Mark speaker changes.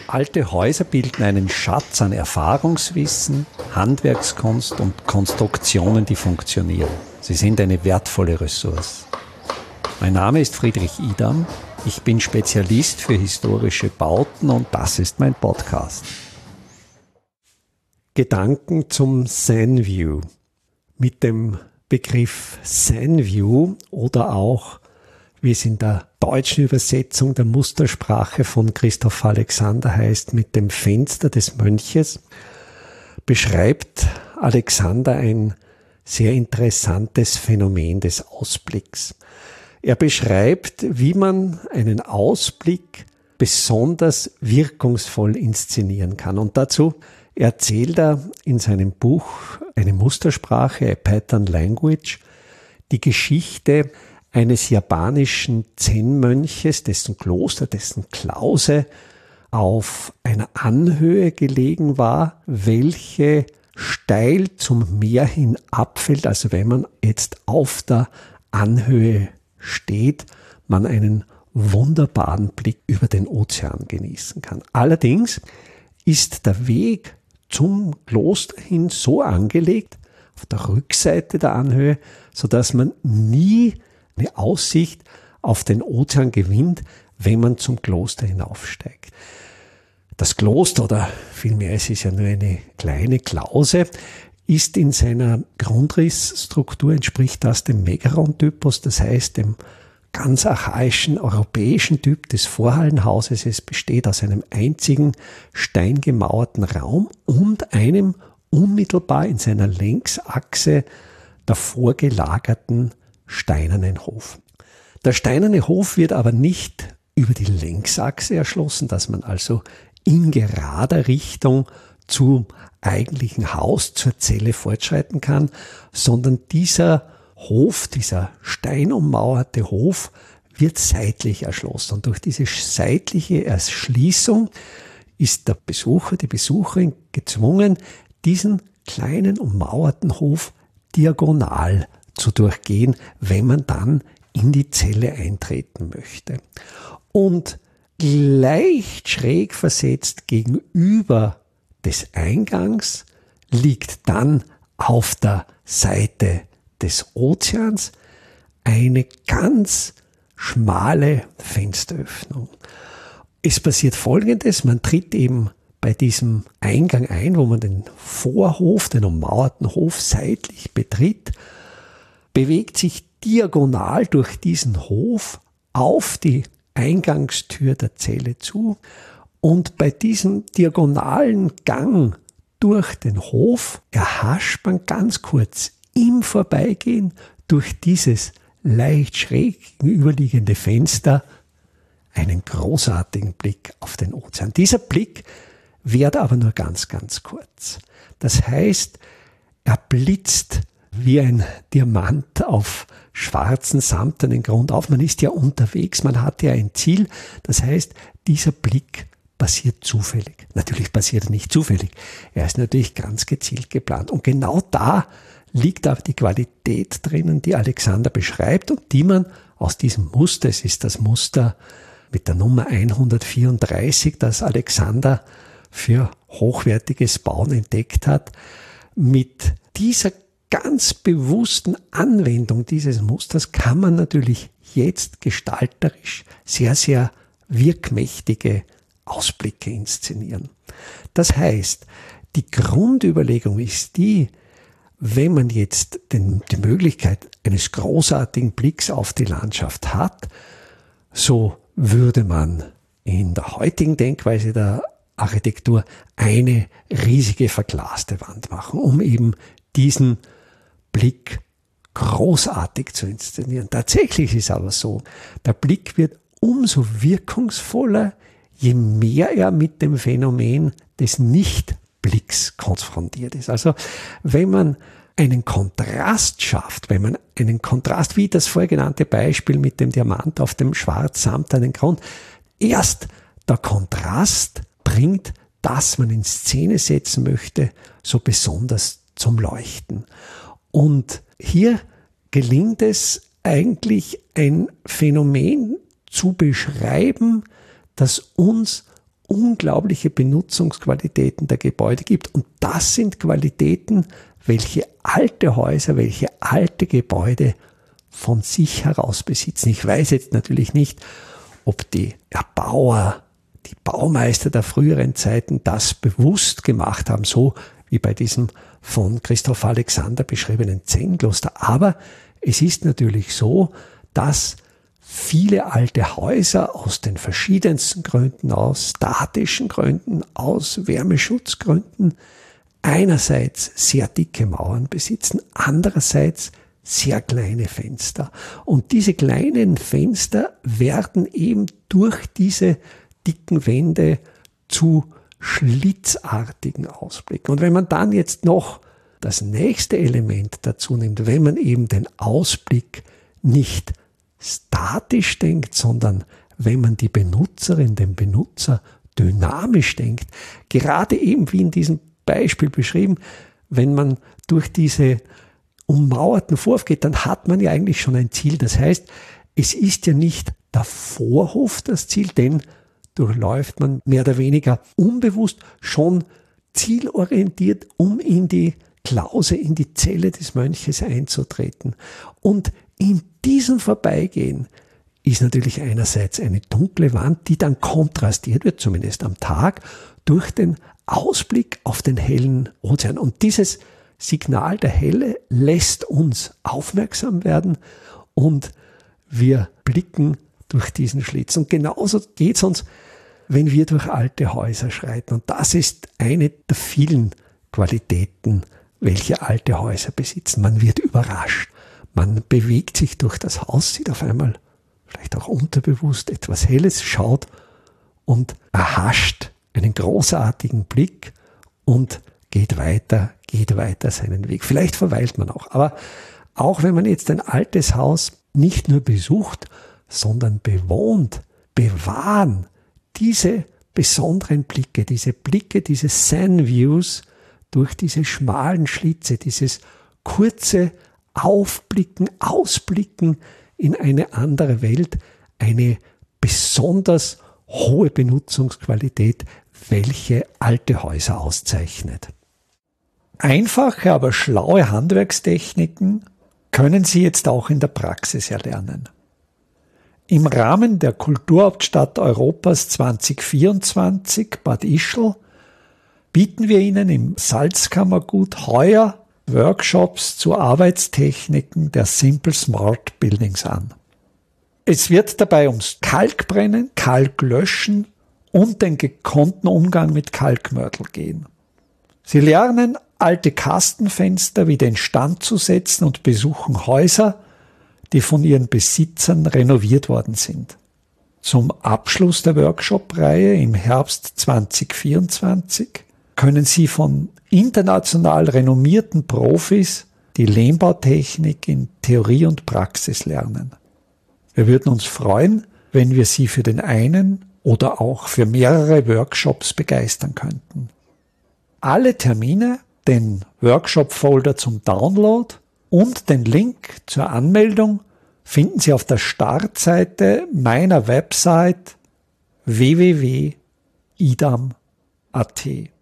Speaker 1: Alte Häuser bilden einen Schatz an Erfahrungswissen, Handwerkskunst und Konstruktionen, die funktionieren. Sie sind eine wertvolle Ressource. Mein Name ist Friedrich Idam. Ich bin Spezialist für historische Bauten und das ist mein Podcast. Gedanken zum Zen-View. Mit dem Begriff Zen-View oder auch, wie es in der deutschen Übersetzung der Mustersprache von Christoph Alexander heißt, mit dem Fenster des Mönches, beschreibt Alexander ein sehr interessantes Phänomen des Ausblicks. Er beschreibt, wie man einen Ausblick besonders wirkungsvoll inszenieren kann. Und dazu erzählt er in seinem Buch Eine Mustersprache, A Pattern Language, die Geschichte eines japanischen Zen-Mönches, dessen Kloster, dessen Klause auf einer Anhöhe gelegen war, welche steil zum Meer hin abfällt. Also wenn man jetzt auf der Anhöhe steht, man einen wunderbaren Blick über den Ozean genießen kann. Allerdings ist der Weg zum Kloster hin so angelegt, auf der Rückseite der Anhöhe, sodass man nie eine Aussicht auf den Ozean gewinnt, wenn man zum Kloster hinaufsteigt. Das Kloster, oder vielmehr es ist ja nur eine kleine Klause, ist in seiner Grundrissstruktur, entspricht das dem Megaron-Typus, das heißt dem ganz archaischen europäischen Typ des Vorhallenhauses. Es besteht aus einem einzigen steingemauerten Raum und einem unmittelbar in seiner Längsachse davor gelagerten steinernen Hof. Der steinerne Hof wird aber nicht über die Längsachse erschlossen, dass man also in gerader Richtung zum eigentlichen Haus, zur Zelle fortschreiten kann, sondern dieser Hof, dieser steinummauerte Hof, wird seitlich erschlossen. Und durch diese seitliche Erschließung ist der Besucher, die Besucherin gezwungen, diesen kleinen ummauerten Hof diagonal zu durchgehen, wenn man dann in die Zelle eintreten möchte. Und leicht schräg versetzt gegenüber des Eingangs liegt dann auf der Seite des Ozeans eine ganz schmale Fensteröffnung. Es passiert Folgendes, man tritt eben bei diesem Eingang ein, wo man den Vorhof, den ummauerten Hof seitlich betritt, bewegt sich diagonal durch diesen Hof auf die Eingangstür der Zelle zu und bei diesem diagonalen Gang durch den Hof erhascht man ganz kurz im Vorbeigehen durch dieses leicht schräg gegenüberliegende Fenster einen großartigen Blick auf den Ozean. Dieser Blick währt aber nur ganz, ganz kurz. Das heißt, er blitzt wie ein Diamant auf schwarzen, samtenen Grund auf. Man ist ja unterwegs, man hat ja ein Ziel. Das heißt, dieser Blick passiert zufällig. Natürlich passiert er nicht zufällig. Er ist natürlich ganz gezielt geplant. Und genau da liegt aber die Qualität drinnen, die Alexander beschreibt und die man aus diesem Muster, es ist das Muster mit der Nummer 134, das Alexander für hochwertiges Bauen entdeckt hat, mit dieser ganz bewussten Anwendung dieses Musters kann man natürlich jetzt gestalterisch sehr, sehr wirkmächtige Ausblicke inszenieren. Das heißt, die Grundüberlegung ist die, wenn man jetzt die Möglichkeit eines großartigen Blicks auf die Landschaft hat, so würde man in der heutigen Denkweise der Architektur eine riesige verglaste Wand machen, um eben diesen Blick großartig zu inszenieren. Tatsächlich ist es aber so, der Blick wird umso wirkungsvoller, je mehr er mit dem Phänomen des Nichtblicks konfrontiert ist. Also wenn man einen Kontrast schafft, wenn man einen Kontrast, wie das vorgenannte Beispiel mit dem Diamant auf dem schwarz-samtenen Grund, erst der Kontrast bringt, das man in Szene setzen möchte, so besonders zum Leuchten. Und hier gelingt es eigentlich, ein Phänomen zu beschreiben, das uns unglaubliche Benutzungsqualitäten der Gebäude gibt. Und das sind Qualitäten, welche alte Häuser, welche alte Gebäude von sich heraus besitzen. Ich weiß jetzt natürlich nicht, ob die Erbauer, die Baumeister der früheren Zeiten das bewusst gemacht haben, so wie bei diesem von Christoph Alexander beschriebenen Zen-Kloster. Aber es ist natürlich so, dass viele alte Häuser aus den verschiedensten Gründen, aus statischen Gründen, aus Wärmeschutzgründen, einerseits sehr dicke Mauern besitzen, andererseits sehr kleine Fenster. Und diese kleinen Fenster werden eben durch diese dicken Wände zu schlitzartigen Ausblicken. Und wenn man dann jetzt noch das nächste Element dazu nimmt, wenn man eben den Ausblick nicht statisch denkt, sondern wenn man die Benutzerin, den Benutzer dynamisch denkt, gerade eben wie in diesem Beispiel beschrieben, wenn man durch diese ummauerten Vorhof geht, dann hat man ja eigentlich schon ein Ziel. Das heißt, es ist ja nicht der Vorhof das Ziel, den durchläuft man mehr oder weniger unbewusst schon zielorientiert, um in die Klause, in die Zelle des Mönches einzutreten. Und in diesem Vorbeigehen ist natürlich einerseits eine dunkle Wand, die dann kontrastiert wird, zumindest am Tag, durch den Ausblick auf den hellen Ozean. Und dieses Signal der Helle lässt uns aufmerksam werden und wir blicken durch diesen Schlitz. Und genauso geht es uns, wenn wir durch alte Häuser schreiten. Und das ist eine der vielen Qualitäten, welche alte Häuser besitzen. Man wird überrascht. Man bewegt sich durch das Haus, sieht auf einmal vielleicht auch unterbewusst etwas Helles, schaut und erhascht einen großartigen Blick und geht weiter seinen Weg. Vielleicht verweilt man auch. Aber auch wenn man jetzt ein altes Haus nicht nur besucht, sondern bewohnt, bewahren diese besonderen Blicke, diese Zen-Views durch diese schmalen Schlitze, dieses kurze Aufblicken, Ausblicken in eine andere Welt, eine besonders hohe Benutzungsqualität, welche alte Häuser auszeichnet. Einfache, aber schlaue Handwerkstechniken können Sie jetzt auch in der Praxis erlernen. Im Rahmen der Kulturhauptstadt Europas 2024 Bad Ischl bieten wir Ihnen im Salzkammergut heuer Workshops zu Arbeitstechniken der Simple Smart Buildings an. Es wird dabei ums Kalkbrennen, Kalklöschen und den gekonnten Umgang mit Kalkmörtel gehen. Sie lernen, alte Kastenfenster wieder instand zu setzen und besuchen Häuser, die von ihren Besitzern renoviert worden sind. Zum Abschluss der Workshop-Reihe im Herbst 2024 können Sie von international renommierten Profis die Lehmbautechnik in Theorie und Praxis lernen. Wir würden uns freuen, wenn wir Sie für den einen oder auch für mehrere Workshops begeistern könnten. Alle Termine, den Workshop-Folder zum Download und den Link zur Anmeldung finden Sie auf der Startseite meiner Website www.idam.at.